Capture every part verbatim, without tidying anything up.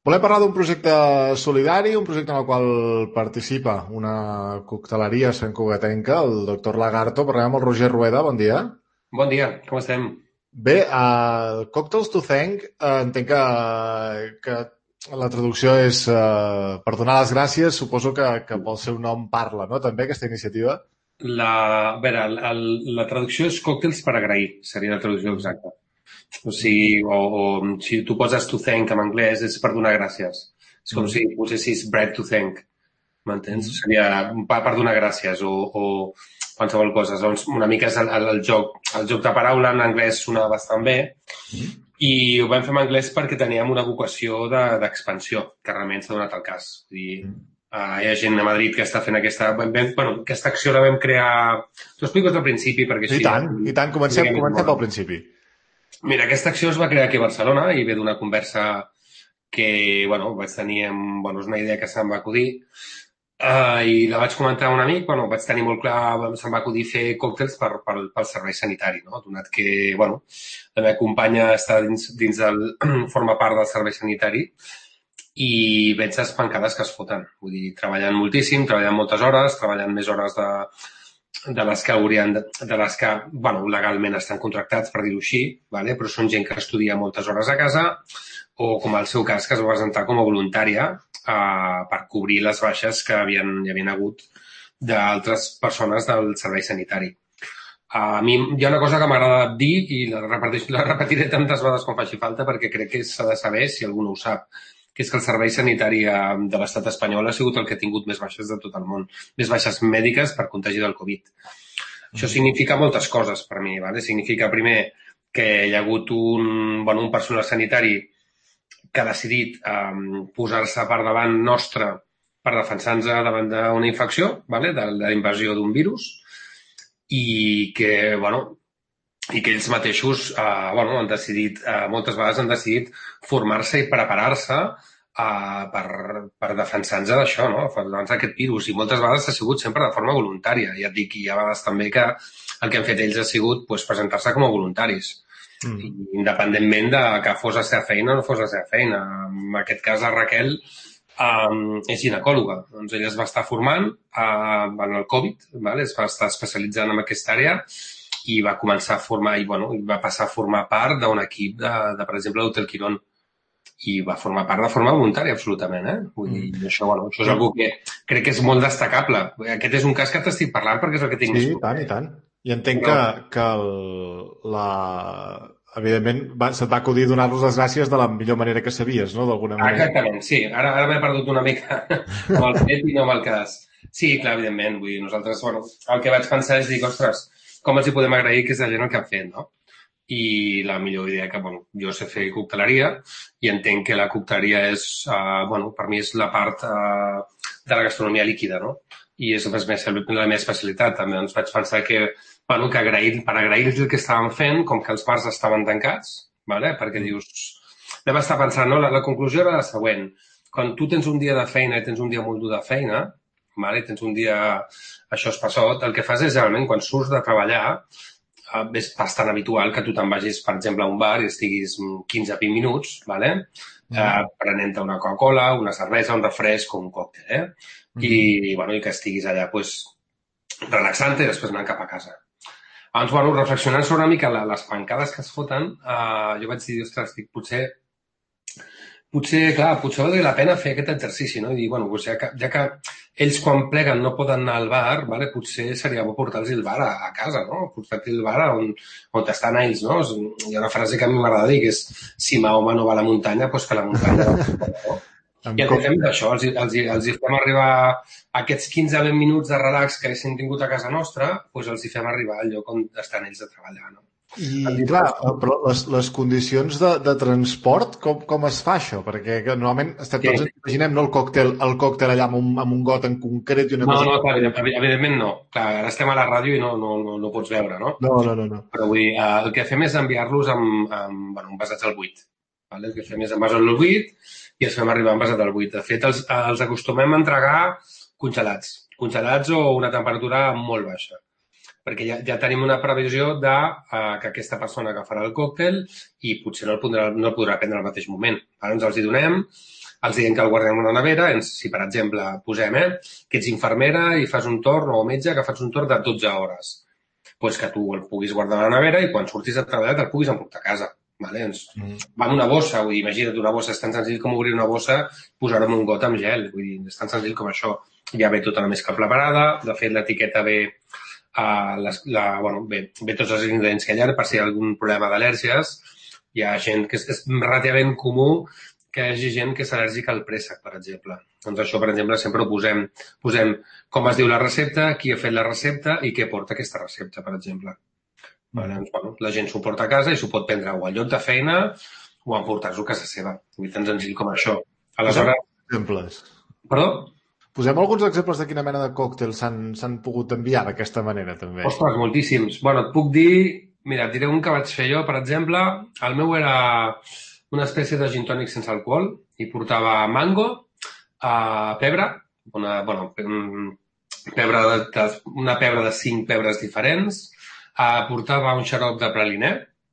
Volem parlar d'un projecte solidari, un projecte en el qual participa una cocteleria Sant Cugatenca, el doctor Lagarto. Parlem amb el Roger Rueda, bon dia. Bon dia, com estem? Bé, uh, Cocktails to Thank, uh, entenc que, que la traducció és uh, per donar les gràcies, suposo que, que pel seu nom parla, no?, també, aquesta iniciativa. La, a veure, el, el, la traducció és còctels per agrair, seria la traducció exacta. O sigui, o, o si tu poses to thank en anglès és per donar gràcies. És com Mm. si posessis bread to thank, m'entens? Mm. Seria un pa per donar gràcies o, o qualsevol cosa. Doncs una mica és el, el, el joc. El joc de paraula en anglès sona bastant bé Mm. i ho vam fer en anglès perquè teníem una vocació de- d'expansió, que realment s'ha donat el cas. Vull dir, Mm. uh, hi ha gent a Madrid que està fent aquesta... Vam, vam, bueno, aquesta acció la vam crear... T'ho explico des del principi perquè I així... tant, i tant. Comencem, comencem pel principi. Mira, aquesta acció es va crear aquí a Barcelona i ve d'una conversa que, bueno, vaig tenir amb, bueno, és una idea que se'm va acudir uh, i la vaig comentar a un amic, bueno, vaig tenir molt clar, se'm va acudir fer còctels per, per, pel servei sanitari, no? Donat que, bueno, la meva companya està dins, dins del, forma part del servei sanitari i veig les pancades que es foten. Vull dir, treballant moltíssim, treballant moltes hores, treballant més hores de, de les que haurien de, de les que, bueno, legalment estan contractats, per dir-ho així, vale? Però són gent que estudia moltes hores a casa o, com el seu cas, que es va presentar com a voluntària eh, per cobrir les baixes que havien, hi havien hagut d'altres persones del servei sanitari. A mi hi ha una cosa que m'agrada dir i la, repeteix, la repetiré tantes vegades com faci falta perquè crec que s'ha de saber si algú no ho sap, que és que el servei sanitari de l'estat espanyol ha sigut el que ha tingut més baixes de tot el món, més baixes mèdiques per contagi del Covid. Això significa moltes coses per mi. ¿Vale? Significa, primer, que hi ha hagut un, bueno, un personal sanitari que ha decidit um, posar-se per davant nostre per defensar-nos davant d'una infecció, ¿vale? de, de la invasió d'un virus, i que, bueno, i que ells mateixos eh, bueno, han decidit, eh, moltes vegades han decidit formar-se i preparar-se eh, per, per defensar-nos d'això, no? Per defensar aquest virus. I moltes vegades ha sigut sempre de forma voluntària. Ja et dic, hi ha vegades també que el que han fet ells ha sigut pues, presentar-se com a voluntaris. Mm. Independentment de que fos la seva feina o no fos la seva feina. En aquest cas, la Raquel um, és ginecòloga. Doncs ella es va estar formant uh, en el Covid, vale? Es va estar especialitzant en aquesta àrea i va començar a formar, i bueno, va passar a formar part d'un equip de, de, per exemple, l'Hotel Quirón. I va formar part de forma voluntària, absolutament, eh? Vull dir, Mm. això, bueno, això és una que crec que és molt destacable. Aquest és un cas que t'estic parlant perquè és el que tinc Sí, més i tant, i proper. tant. I entenc No. que, que el, la... evidentment va, se't va acudir donar-los les gràcies de la millor manera que sabies, no?, d'alguna Ah, manera. exactament, sí. Ara, ara m'he perdut una mica amb el fet i no amb el cas. Sí, clar, evidentment. Vull dir, nosaltres, bueno, el que vaig pensar és dir, ostres, com els hi podem agrair que és la gent el que han fet, no? I la millor idea que, bueno, jo sé fer cocteleria i entenc que la cocteleria és, uh, bueno, per mi és la part uh, de la gastronomia líquida, no? I és la meva especialitat. També doncs vaig pensar que, bueno, que agrair, per agrair-los el que estaven fent, com que els bars estaven tancats, vale? Perquè Mm. dius... Vam estar pensant, no? La, la conclusió era la següent. Quan tu tens un dia de feina i tens un dia molt dur de feina, vale? Tens un dia... Això és passot, el que fas és realment, quan surts de treballar, és bastant habitual que tu te'n vagis, per exemple, a un bar i estiguis quinze a vint minuts, vale? Mm. eh, prenent una Coca-Cola, una cervesa, un refresc o un còctel, eh? Mm. I, bueno, i que estiguis allà pues, relaxant-te i després anant cap a casa. Abans, bueno, reflexionant sobre una mica les pancades que es foten, eh, jo vaig dir, ostres, dic, potser potser, clar, potser valdria la pena fer aquest exercici, no? I dir, bueno, doncs ja, que, ja que ells quan pleguen no poden anar al bar, vale? Potser seria bo portar-los el bar a, a casa, no? Portar-los el bar on, on estan ells, no? Hi ha una frase que a mi m'agrada dir, que és si Mahoma no va a la muntanya, doncs que la muntanya va a Mahoma, no? Em I el que com... fem és això, els, els, els hi fem arribar aquests quinze a vint minuts de relax que haguessin tingut a casa nostra, doncs els hi fem arribar al lloc on estan ells a treballar, no? I, clar, però les, les condicions de, de transport, com, com es fa això? Perquè que, normalment estem, Sí. tots ens imaginem, no, el còctel, el còctel allà amb un, amb un got en concret i una No, cosa... no, clar, evident- evidentment no. Clar, ara estem a la ràdio i no, no, no, no pots veure, no? No, no, no, no. Però vull dir, eh, el que fem és enviar-los amb, amb, bueno, envasats al buit. Vale? El que fem és envasar al buit i els fem arribar envasat al buit. De fet, els, els acostumem a entregar congelats. Congelats o una temperatura molt baixa. Perquè ja, ja tenim una previsió de uh, que aquesta persona agafarà el còctel i potser no el podrà, no el podrà prendre al mateix moment. Ara ens els hi donem, els diem que el guardem a la nevera, si per exemple posem eh, que ets infermera i fas un torn, o metge que fas un torn de dotze hores, pues que tu el puguis guardar a la nevera i quan surtis de treballar te'l puguis emportar a casa. Vale? Ens... Mm. Va en una bossa, vull dir, imagina't una bossa, és tan senzill com obrir una bossa, posar-ho en un got amb gel, vull dir, és tan senzill com això. Ja ve tota la mescla preparada, de fet l'etiqueta ve, uh, les, la, bueno, ve, ve tots els ingredients que hi ha per si hi ha algun problema d'al·lèrgies. Hi ha gent que és, és relativament comú que hi hagi gent que és al·lèrgica al préssec, per exemple. Doncs això, per exemple, sempre ho posem, posem com es diu la recepta, qui ha fet la recepta i què porta aquesta recepta, per exemple. Mm. Doncs, bueno, la gent s'ho porta a casa i s'ho pot prendre o al lloc de feina o emportar-s'ho a casa seva. Vull dir, tan senzill com això. Aleshores... Exemples. Perdó? Posem alguns exemples de quina mena de còctels s'han pogut enviar d'aquesta manera, també. Ostres, moltíssims. Bueno, et puc dir... Mira, et diré un que vaig fer jo, per exemple. El meu era una espècie de gin tònic sense alcohol i portava mango, uh, pebre, una, bueno, pebre de, de, una pebre de cinc pebres diferents, uh, portava un xarop de praliné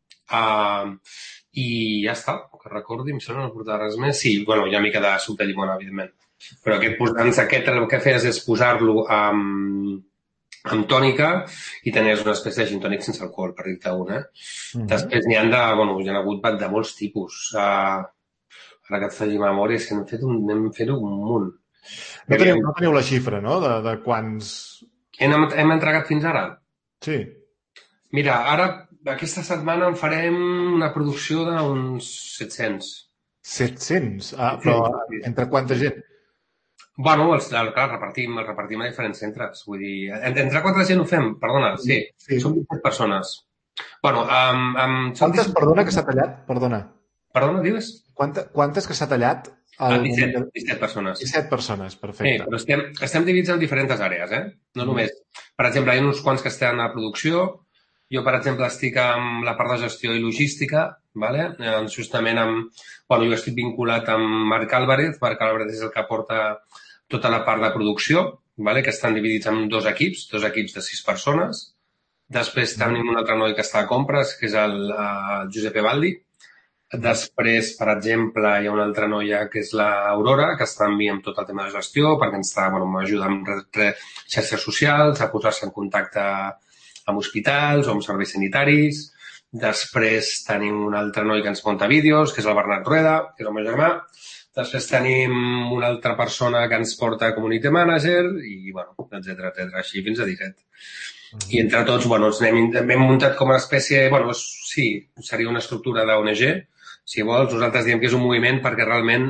uh, i ja està, que recordi, em sembla no portava res més. Sí, bueno, hi ha mica de suc de llimona, evidentment. Però aquest, doncs, aquest el que feies és posar-lo amb, amb tònica i tenies una espècie de gin tònic sense alcohol, per dir-te una. Mm-hmm. Després n'hi ha de, bueno, hi ha hagut de molts tipus. Uh, ara que et faci memòria, és que n'hem fet un, n'hem fet un munt. No teniu, no teniu la xifra, no?, de, de quants... Hem, hem entregat fins ara? Sí. Mira, ara, aquesta setmana en farem una producció d'uns set-cents. set-cents? Ah, però entre quanta gent? Bueno, els, el, clar, repartim, el repartim a diferents centres. Vull dir, entre quanta gent ho fem? Perdona, sí, sí. Som disset persones. Bueno, um, um, quantes, disset... perdona, que s'ha tallat? Perdona. Perdona, dius? Quanta, quantes que s'ha tallat? El... Ah, disset, disset persones. disset persones, perfecte. Sí, però estem, estem dividits en diferents àrees, eh? No mm. només. Per exemple, hi ha uns quants que estan a producció. Jo, per exemple, estic amb la part de gestió i logística, vale? Justament amb... Bueno, jo estic vinculat amb Marc Álvarez. Marc Álvarez és el que porta tota la part de producció, vale? Que estan dividits en dos equips, dos equips de sis persones. Després tenim un altre noi que està a compres, que és el, el Giuseppe Baldi. Després, per exemple, hi ha una altra noia que és l'Aurora, que està amb mi amb tot el tema de gestió, perquè ens està, bueno, m'ajuda amb xarxes socials, a posar-se en contacte amb hospitals o amb serveis sanitaris. Després tenim un altre noi que ens munta vídeos, que és el Bernat Rueda, que és el meu germà. Després tenim una altra persona que ens porta community manager i, bueno, etcètera, etcètera, així fins a disset. Mm. I entre tots, bueno, ens hem, hem muntat com una espècie, bueno, sí, seria una estructura d'O N G, si vols. Nosaltres diem que és un moviment perquè realment,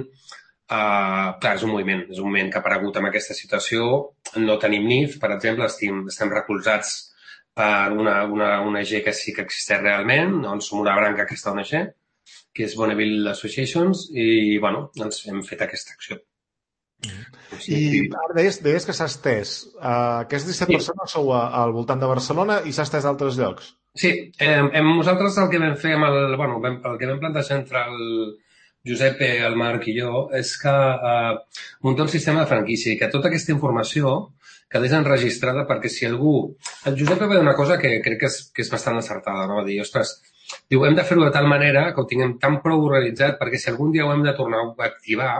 uh, clar, és un moviment, és un moviment que ha aparegut en aquesta situació. No tenim N I F, per exemple, estem, estem recolzats per una, una O N G que sí que existeix realment, doncs som una branca d'aquesta O N G, que és Bonneville Associations, i, bueno, doncs hem fet aquesta acció. Mm. I ara deies, deies que s'ha estès. Uh, aquestes disset sí. persones sou a, al voltant de Barcelona i s'ha estès a altres llocs? Sí, eh, hem, nosaltres el que vam fer amb el, bueno, vam, el que vam plantejar entre el Giuseppe, el Marc i jo, és que eh, muntar un sistema de franquícia i que tota aquesta informació quedés enregistrada perquè si algú... El Giuseppe va dir una cosa que crec que és, que és bastant encertada, no? Va dir, ostres, diu, hem de fer-ho de tal manera que ho tinguem tan prou organitzat perquè si algun dia ho hem de tornar a activar,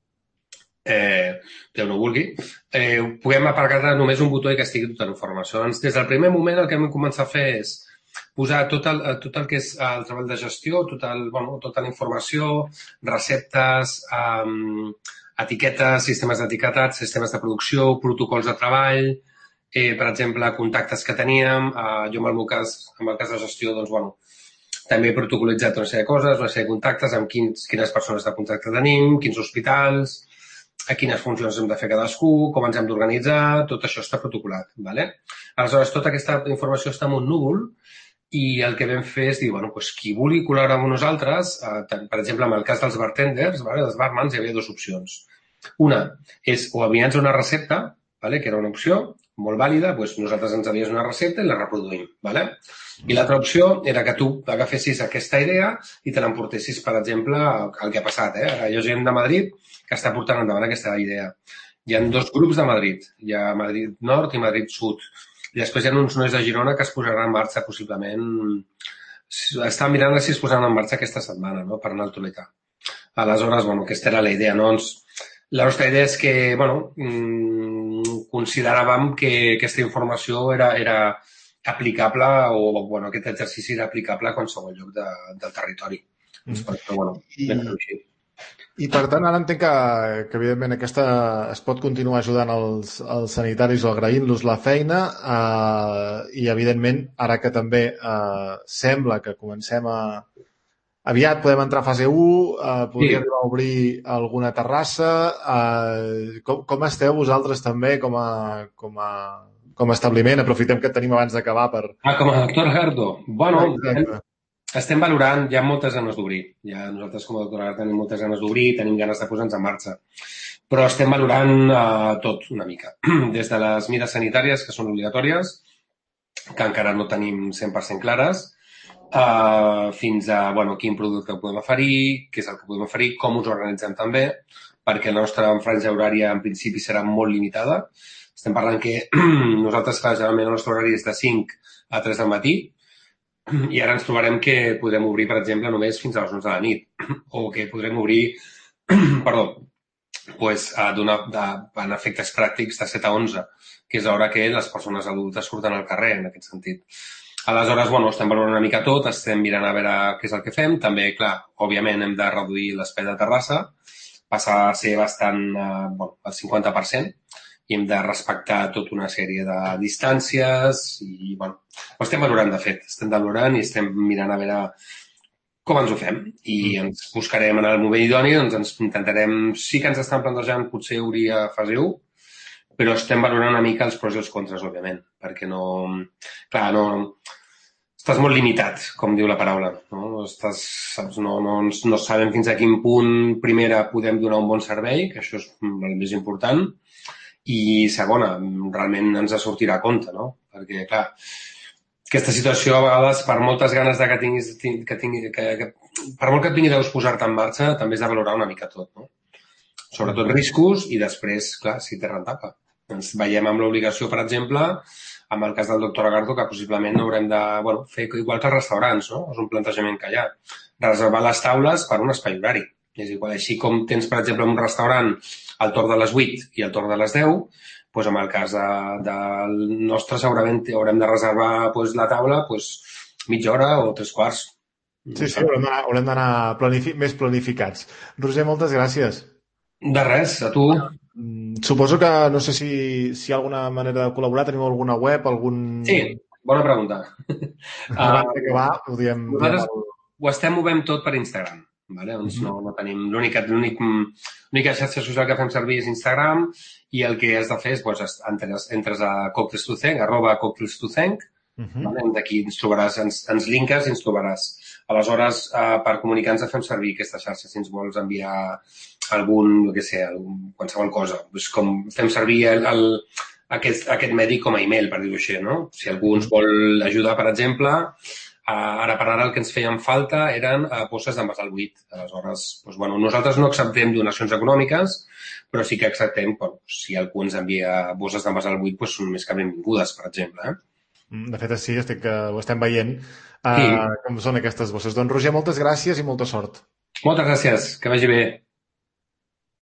eh, Déu no vulgui, eh, puguem aparcar només un botó i que estigui tota la informació. Doncs des del primer moment el que hem començat a fer és posar tot el, tot el que és el treball de gestió, tot el, bueno, tota la informació, receptes, um, etiquetes, sistemes d'etiquetats, sistemes de producció, protocols de treball, eh, per exemple, contactes que teníem. Uh, jo, en el meu cas, en el cas de gestió, doncs, bueno, també he protocolitzat una sèrie de coses, una sèrie de contactes amb quins, quines persones de contacte tenim, quins hospitals, a quines funcions hem de fer cadascú, com ens hem d'organitzar, tot això està protocolat. Vale? Aleshores, tota aquesta informació està en un núvol i el que vam fer és dir, bueno, doncs qui vulgui col·laborar amb nosaltres, eh, per exemple, en el cas dels bartenders, vale, dels barmans, hi havia dues opcions. Una és o enviar-nos una recepta, vale, que era una opció molt vàlida, doncs nosaltres ens envies una recepta i la reproduïm. Vale? I l'altra opció era que tu agafessis aquesta idea i te l'emportessis, per exemple, el que ha passat. Eh? Hi ha gent de Madrid que està portant endavant aquesta idea. Hi ha dos grups de Madrid. Hi ha Madrid Nord i Madrid Sud. I després hi ha uns nois de Girona que es posaran en marxa possiblement... Estan mirant si es posaran en marxa aquesta setmana, no?, per anar al Toletà. Aleshores, bueno, aquesta era la idea, no? Ens, la nostra idea és que, bueno, mmm, consideràvem que aquesta informació era, era aplicable o, bueno, aquest exercici era aplicable a qualsevol lloc de, del territori. Mm. Doncs, però, bueno, ben I, així. I, per tant, ara entenc que, que evidentment, aquesta es pot continuar ajudant els, els sanitaris o agraint-los la feina eh, i, evidentment, ara que també eh, sembla que comencem a... Aviat podem entrar a fase u, eh, podria sí. arribar a obrir alguna terrassa. Eh, com, com esteu vosaltres també com a, com a, com a establiment? Aprofitem que et tenim abans d'acabar per... Ah, com a doctor Gardo. Bueno, Exacte. estem valorant, hi ha moltes ganes d'obrir. Ja nosaltres com a doctor Gardo tenim moltes ganes d'obrir, tenim ganes de posar-nos en marxa. Però estem valorant uh, tot una mica. Des de les mides sanitàries, que són obligatòries, que encara no tenim cent per cent clares, Uh, fins a bueno, quin producte podem oferir, què és el que podem oferir, com us organitzem també, perquè la nostra franja horària en principi serà molt limitada. Estem parlant que nosaltres, clar, generalment el nostre horari és de cinc a tres del matí i ara ens trobarem que podrem obrir, per exemple, només fins a les onze de la nit o que podrem obrir, perdó, pues, uh, de, en efectes pràctics de set a onze, que és l'hora que les persones adultes surten al carrer, en aquest sentit. Aleshores, bueno, estem valorant una mica tot, estem mirant a veure què és el que fem. També, clar, òbviament hem de reduir l'espai de terrassa, passar a ser bastant, eh, bueno, al cinquanta per cent, i hem de respectar tota una sèrie de distàncies i, bueno, ho estem valorant, de fet. Estem valorant i estem mirant a veure com ens ho fem. I ens buscarem en el moment idoni, doncs ens intentarem... Sí que ens estan plantejant potser obrir a fase u, però estem valorant una mica els pros i els contres, òbviament, perquè no... Clar, no... Estàs molt limitat, com diu la paraula. No, Estàs, saps, no, no, no sabem fins a quin punt, primera, podem donar un bon servei, que això és el més important, i segona, realment ens sortirà a compte, no? Perquè, clar, aquesta situació, a vegades, per moltes ganes de que tinguis... Que tingui, que, que, per molt que et vingui de posar-te en marxa, també has de valorar una mica tot, no? Sobretot riscos i després, clar, si té rentable. Ens veiem amb l'obligació, per exemple, amb el cas del doctor Agardo, que possiblement haurem de bueno, fer igual que els restaurants, no? És un plantejament que hi ha. Reservar les taules per un espai horari. És igual, així com tens, per exemple, un restaurant al torn de les vuit i al torn de les deu, doncs en el cas de, del nostre segurament haurem de reservar doncs, la taula doncs, mitja hora o tres quarts. Sí, sí, haurem d'anar planific més planificats. Roger, moltes gràcies. De res, a tu. Suposo que no sé si, si hi ha alguna manera de col·laborar. Tenim alguna web, algun... Sí, bona pregunta. Abans uh, d'acabar, ho diem... Nosaltres diem... ho estem movent tot per Instagram. Vale? Doncs mm-hmm. no, no tenim... L'única l'única xarxa social que fem servir és Instagram i el que has de fer és doncs, entres, entres a Cocktails to Think, arroba Cocktails to Think. Mm-hmm. Vale? D'aquí ens trobaràs, ens, ens linkes i ens trobaràs. Aleshores, uh, per comunicar-nos fem servir aquesta xarxa, si ens vols enviar algun, no sé, algun, qualsevol cosa. Pues com fem servir el, el, aquest, aquest medi com a email, per dir-ho així, no? Si algú ens vol ajudar, per exemple, uh, ara per ara el que ens feien falta eren uh, bosses d'envasar el buit. Aleshores, pues, bueno, nosaltres no acceptem donacions econòmiques, però sí que acceptem, bueno, si algú ens envia bosses d'envasar el buit, pues, són més que benvingudes, per exemple, eh? De fet, sí, estic, uh, ho estem veient, uh, sí. Com són aquestes bosses. Doncs, Roger, moltes gràcies i molta sort. Moltes gràcies, que vagi bé.